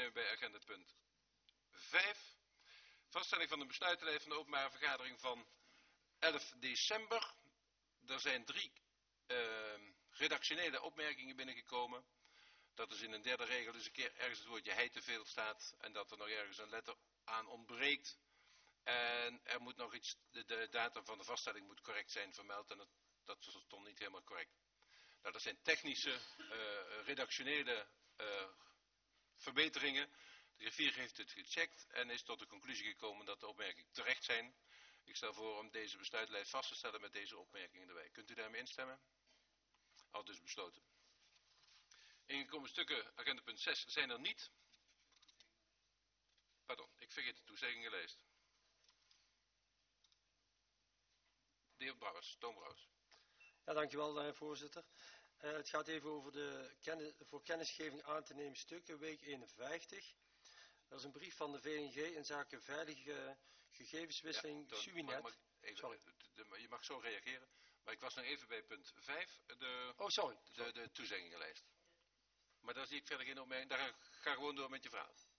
zijn we bij agenda punt 5. Vaststelling van de besluitenlijst van de openbare vergadering van 11 december. Er zijn 3 redactionele opmerkingen binnengekomen. Dat is in een derde regel dus een keer ergens het woordje hij te veel staat. En dat er nog ergens een letter aan ontbreekt. En er moet nog iets, de datum van de vaststelling moet correct zijn vermeld. En dat stond niet helemaal correct. Nou, dat zijn technische, redactionele verbeteringen. De griffier heeft het gecheckt en is tot de conclusie gekomen dat de opmerkingen terecht zijn. Ik stel voor om deze besluitlijst vast te stellen met deze opmerkingen erbij. Kunt u daarmee instemmen? Al dus besloten. Ingekomen stukken, agenda punt 6, zijn er niet. Pardon, ik vergeet de toezeggingenlijst. De heer Brouwers, Toon Brouwers. Ja, dankjewel voorzitter. Het gaat even over de voor kennisgeving aan te nemen stukken, week 51. Er is een brief van de VNG in zaken veilige gegevenswisseling ja, Subinet. Je mag zo reageren, maar ik was nog even bij punt 5, sorry. De toezeggingenlijst. Maar daar zie ik verder geen opmerking. Daar ga gewoon door met je verhaal.